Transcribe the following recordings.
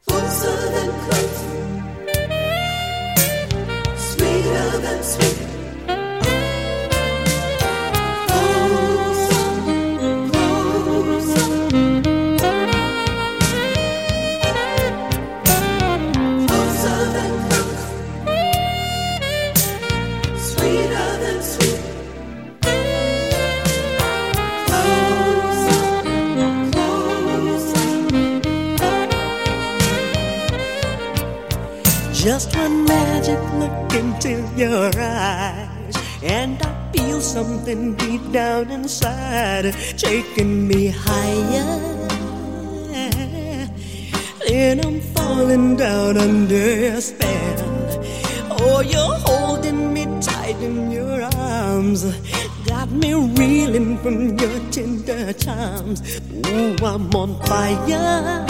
closer than close, sweeter than sweet. Closer, closer, closer than close, sweeter than sweet. Just one magic look into your eyes, and I feel something deep down inside taking me higher. Then I'm falling down under your spell. Oh, you're holding me tight in your arms, got me reeling from your tender charms. Ooh, I'm on fire,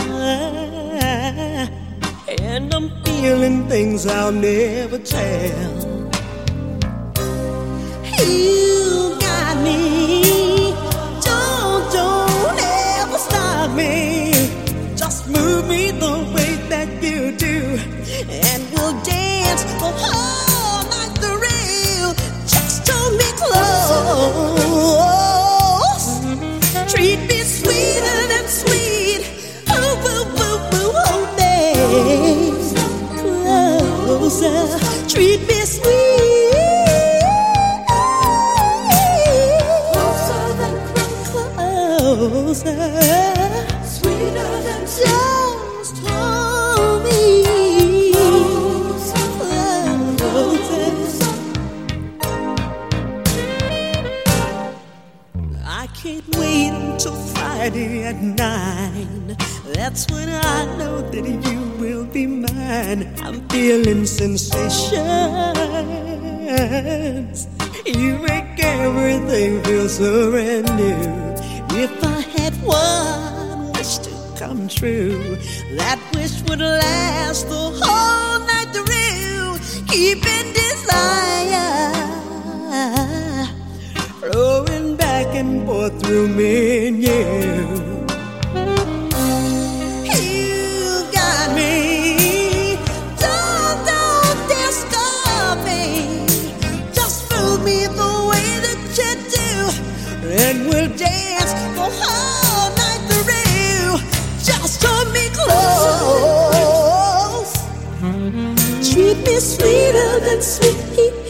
and I'm feeling things I'll never tell. You got me, don't ever stop me. Just move me the way that you do, and we'll dance the whole night through. Just hold me close, treat me sweeter than sweet. Oh, oh, oh, oh, oh, babe. Closer, treat me sweet. Closer than closer, sweeter than just hold me. Closer. I can't wait until Friday at 9. That's when I know that you will be mine. I'm feeling sensations. You make everything feel so brand new. If I had one wish to come true, that wish would last the whole night through, keeping desire flowing back and forth through me and you. And we'll dance the whole night through. Just hold me close, treat me sweeter than sweet.